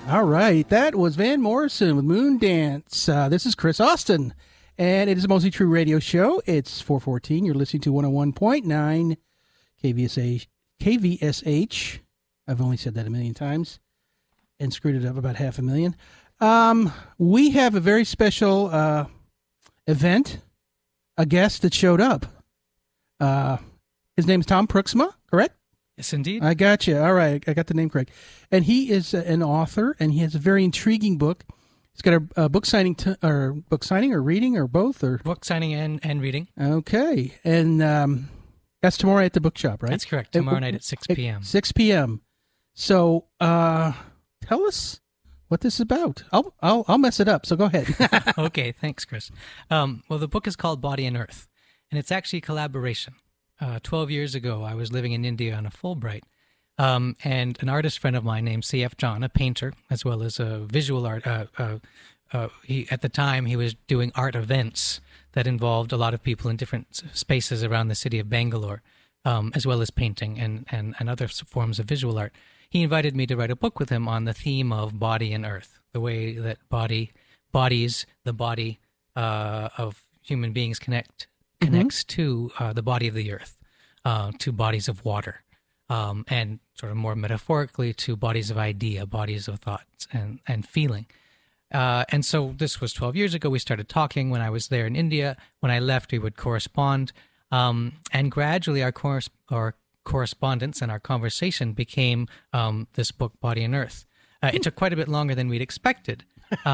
All right, that was Van Morrison with Moon Dance. This is Chris Austin, and it is a Mostly True radio show. It's 414. You're listening to 101.9 KVSH. I've only said that a million times and screwed it up about 500,000. We have a very special event, a guest that showed up. His name is Tom Pruxma, correct? Yes, indeed. I got you. All right. I got the name correct. And he is an author, and he has a very intriguing book. He's got a book signing or reading or both? Or book signing and reading. Okay. And that's tomorrow at the bookshop, right? That's correct. Tomorrow night at 6 p.m. 6 p.m. So tell us what this is about. I'll mess it up, so go ahead. Okay. Thanks, Chris. Well, the book is called Body and Earth, and it's actually a collaboration. 12 years ago, I was living in India on a Fulbright, and an artist friend of mine named C.F. John, a painter, as well as a visual art, at the time, he was doing art events that involved a lot of people in different spaces around the city of Bangalore, as well as painting and other forms of visual art. He invited me to write a book with him on the theme of body and earth, the way that the body of human beings connects to the body of the earth, to bodies of water, and sort of more metaphorically to bodies of idea, bodies of thoughts and feeling. And so this was 12 years ago. We started talking when I was there in India. When I left, we would correspond. And gradually our correspondence and our conversation became this book, Body and Earth. It took quite a bit longer than we'd expected.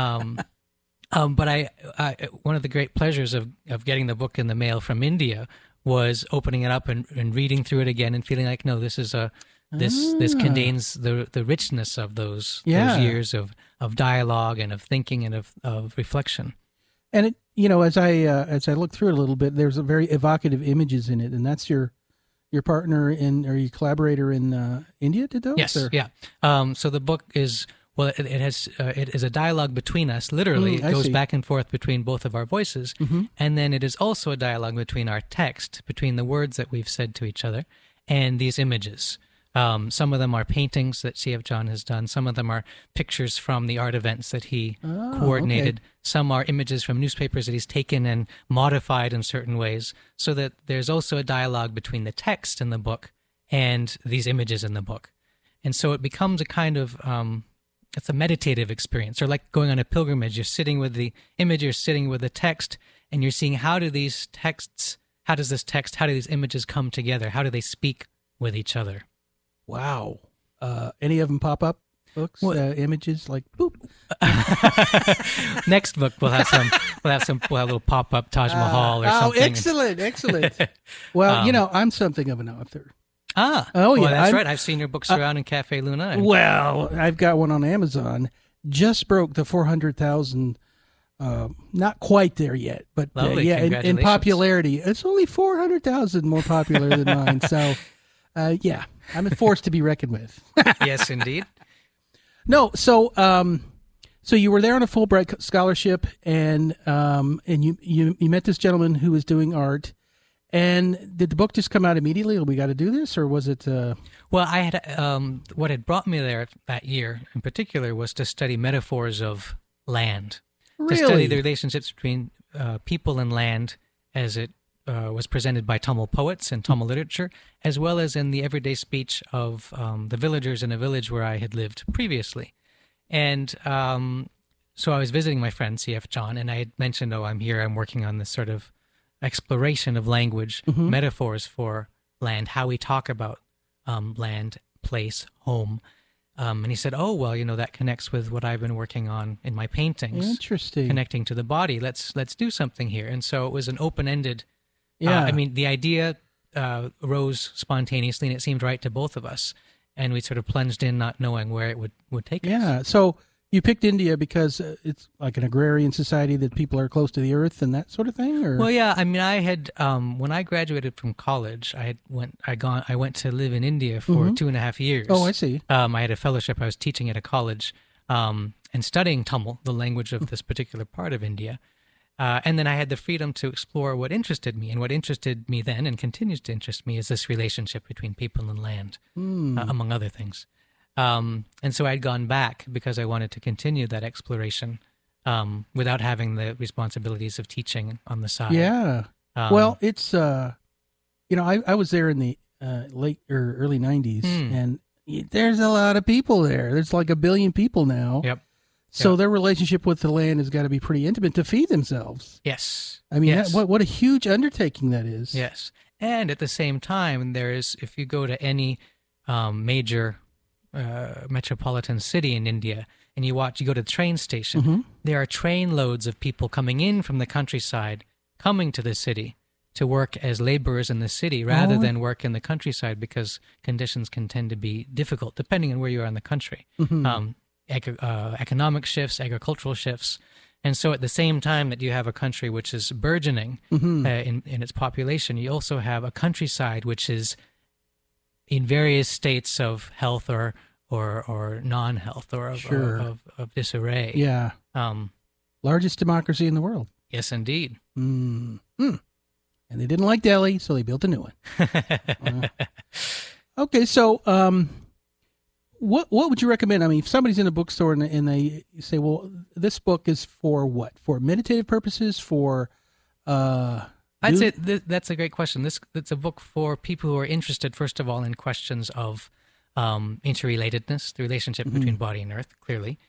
But I one of the great pleasures of getting the book in the mail from India was opening it up and reading through it again and feeling like, no, this is this contains the richness of those years of dialogue and of thinking and of reflection. And it, as I look through it a little bit, there's a very evocative images in it, and that's your partner or your collaborator in India did those? Yes, or? yeah. So the book is. Well, it is a dialogue between us. Literally, it goes back and forth between both of our voices, and then it is also a dialogue between our text, between the words that we've said to each other, and these images. Some of them are paintings that C.F. John has done. Some of them are pictures from the art events that he coordinated. Okay. Some are images from newspapers that he's taken and modified in certain ways, so that there's also a dialogue between the text in the book and these images in the book. And so it becomes a kind of... it's a meditative experience, or like going on a pilgrimage. You're sitting with the image, you're sitting with the text, and you're seeing how do these images come together? How do they speak with each other? Wow. Any of them pop up books, images like boop? Next book we'll have a little pop up Taj Mahal or something. Oh, excellent. Well, I'm something of an author. That's right. I've seen your books around in Cafe Luna. Well, I've got one on Amazon. Just broke the 400,000. Not quite there yet, but in popularity, it's only 400,000 more popular than mine. So, I'm a force to be reckoned with. Yes, indeed. No, so you were there on a Fulbright scholarship, and you met this gentleman who was doing art. And did the book just come out immediately? We got to do this, or was it? Well, I had what had brought me there that year in particular was to study metaphors of land, really? To study the relationships between people and land as it was presented by Tamil poets and Tamil literature, as well as in the everyday speech of the villagers in a village where I had lived previously. And so I was visiting my friend C.F. John, and I had mentioned, I'm here, I'm working on this sort of exploration of language, metaphors for land, how we talk about land, place, home. And he said, that connects with what I've been working on in my paintings. Interesting. Connecting to the body. Let's do something here. And so it was an open-ended, the idea arose spontaneously, and it seemed right to both of us. And we sort of plunged in not knowing where it would take us. Yeah, so you picked India because it's like an agrarian society that people are close to the earth and that sort of thing, or? Well, yeah. I mean, I had when I graduated from college, I went to live in India for 2.5 years. Oh, I see. I had a fellowship. I was teaching at a college and studying Tamil, the language of this particular part of India. And then I had the freedom to explore what interested me, and what interested me then and continues to interest me is this relationship between people and land, among other things. And so I'd gone back because I wanted to continue that exploration without having the responsibilities of teaching on the side. Yeah. Well, it's I was there in the late or early 90s, and there's a lot of people there. There's like 1 billion people now. Yep. So their relationship with the land has got to be pretty intimate to feed themselves. Yes. I mean, yes. what a huge undertaking that is. Yes. And at the same time, if you go to any major metropolitan city in India and you go to the train station, there are train loads of people coming in from the countryside, coming to the city to work as laborers in the city rather than work in the countryside, because conditions can tend to be difficult depending on where you are in the country. Economic shifts, agricultural shifts. And so at the same time that you have a country which is burgeoning in its population, you also have a countryside which is in various states of health or non-health or of disarray. Yeah. Largest democracy in the world. Yes, indeed. And they didn't like Delhi, so they built a new one. Okay, so what would you recommend? I mean, if somebody's in a bookstore and they say, well, this book is for what? For meditative purposes? For I'd say that's a great question. It's a book for people who are interested, first of all, in questions of interrelatedness, the relationship between body and earth, clearly.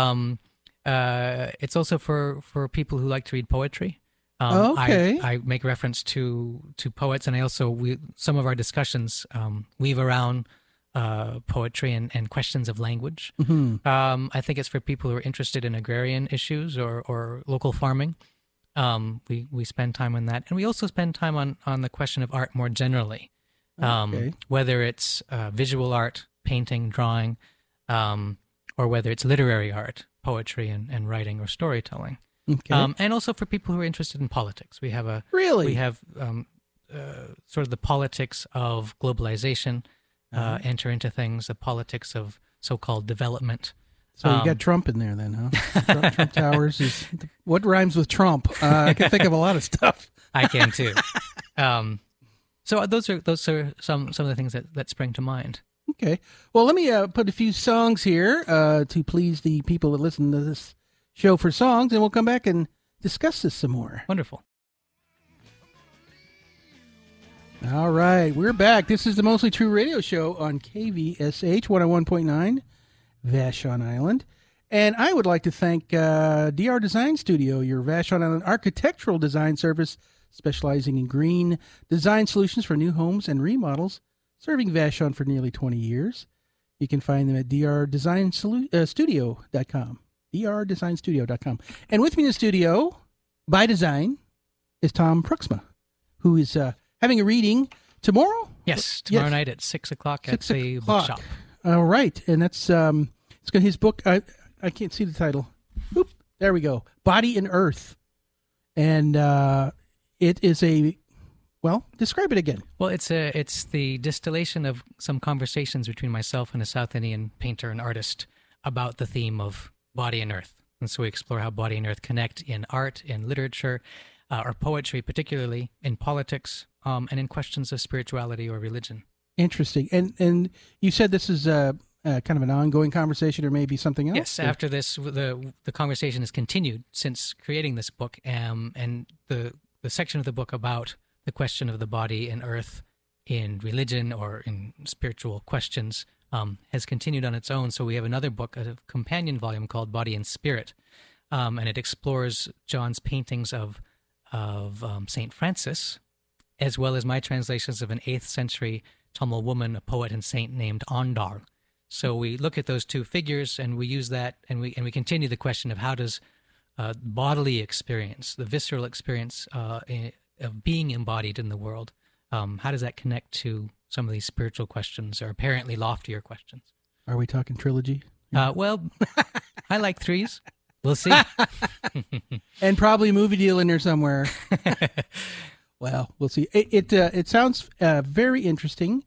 It's also for people who like to read poetry. Okay. I make reference to poets, and I also some of our discussions weave around poetry and questions of language. I think it's for people who are interested in agrarian issues or local farming. We spend time on that, and we also spend time on the question of art more generally, whether it's visual art, painting, drawing, or whether it's literary art, poetry and writing or storytelling. Okay. And also for people who are interested in politics. We have sort of the politics of globalization enter into things, the politics of so-called development. So you got Trump in there then, huh? Trump Towers is what rhymes with Trump? I can think of a lot of stuff. I can too. So those are some of the things that spring to mind. Okay. Well, let me put a few songs here to please the people that listen to this show for songs, and we'll come back and discuss this some more. Wonderful. All right, we're back. This is the Mostly True radio show on KVSH 101.9, Vashon Island. And I would like to thank DR Design Studio, your Vashon Island architectural design service, specializing in green design solutions for new homes and remodels, serving Vashon for nearly 20 years. You can find them at drdesignstudio.com. drdesignstudio.com. And with me in the studio, by design, is Tom Pruxma, who is having a reading tomorrow? Yes, tomorrow night at 6 o'clock at the bookshop. All right. And that's it's got his book. I can't see the title. Oop, there we go. Body and Earth. And it is describe it again. Well, it's the distillation of some conversations between myself and a South Indian painter and artist about the theme of body and earth. And so we explore how body and earth connect in art, in literature, or poetry, particularly in politics, and in questions of spirituality or religion. Interesting. And you said this is kind of an ongoing conversation, or maybe something else? Yes, after this, the conversation has continued since creating this book, and the section of the book about the question of the body and earth in religion or in spiritual questions has continued on its own. So we have another book, a companion volume called Body and Spirit, and it explores John's paintings of St. Francis, as well as my translations of an 8th century Tamil woman, a poet and saint named Andar. So we look at those two figures, and we use that, and we continue the question of how does bodily experience, the visceral experience of being embodied in the world, how does that connect to some of these spiritual questions, or apparently loftier questions? Are we talking trilogy? Well, I like threes. We'll see. And probably a movie deal in there somewhere. Well, we'll see. It sounds very interesting.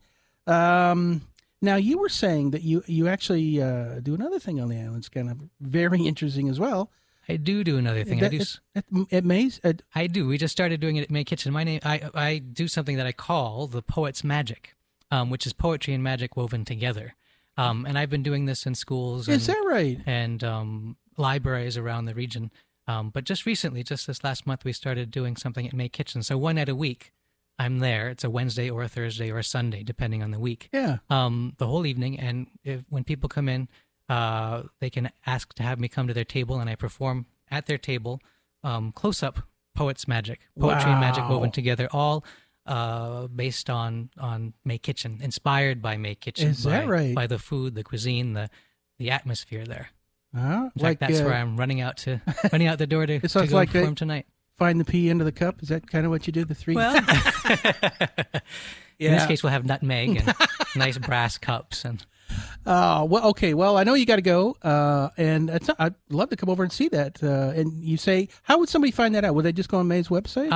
Now, you were saying that you actually do another thing on the island. It's kind of very interesting as well. I do another thing. At May's? I do. We just started doing it at May Kitchen. I do something that I call the poet's magic, which is poetry and magic woven together. And I've been doing this in schools. Is that right? And libraries around the region. But just recently, just this last month, we started doing something at May Kitchen. So one night a week, I'm there. It's a Wednesday or a Thursday or a Sunday, depending on the week. Yeah. The whole evening. And when people come in, they can ask to have me come to their table, and I perform at their table, close-up poet's magic, poetry and magic woven together, all based on May Kitchen, inspired by May Kitchen. Is that right? By the food, the cuisine, the atmosphere there. In fact, that's where I'm running out the door to, sounds go like perform tonight. Find the pea under the cup. Is that kind of what you do? The three? Well, in this case, we'll have nutmeg and nice brass cups. And well, okay. Well, I know you got to go, and I'd love to come over and see that. And you say, how would somebody find that out? Would they just go on May's website?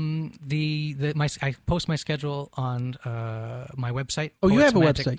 I post my schedule on my website. Oh, you have a website?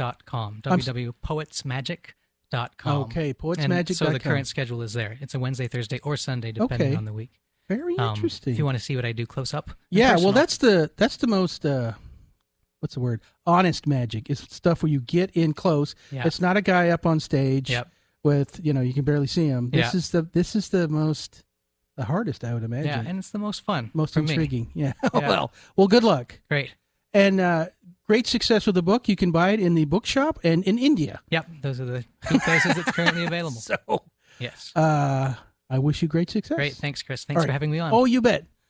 www.poetsmagic.com. Okay, poetsmagic.com. So the current schedule is there. It's a Wednesday, Thursday, or Sunday, depending on the week. Very interesting. If you want to see what I do close up. Yeah, well, that's the most what's the word? Honest magic. It's stuff where you get in close. Yeah. It's not a guy up on stage with you can barely see him. This is the hardest, I would imagine. Yeah, and it's the most fun. Most intriguing. Yeah. Yeah. Well, good luck. Great. And great success with the book. You can buy it in the bookshop and in India. Yep, those are the two places it's currently available. So, yes. I wish you great success. Great. Thanks, Chris. Thanks for having me on. Oh, you bet.